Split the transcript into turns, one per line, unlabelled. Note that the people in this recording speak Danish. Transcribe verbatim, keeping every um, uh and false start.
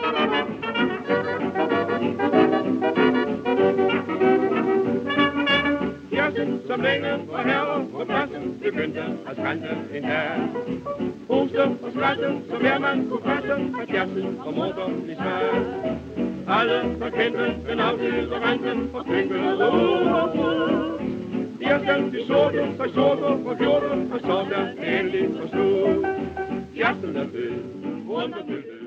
Kirsten, som længe var herre på pladsen, begyndte at skrænte en dag. Hoste og skratte, som hver mand kunne passe, at Kirsten og motor i smag. Alle, der kendte den afdøde renten og klinklede råd. Kirsten, de sorte, der sorte og fjorte, og så der endelig forstod. Kirsten er født, rundt og født.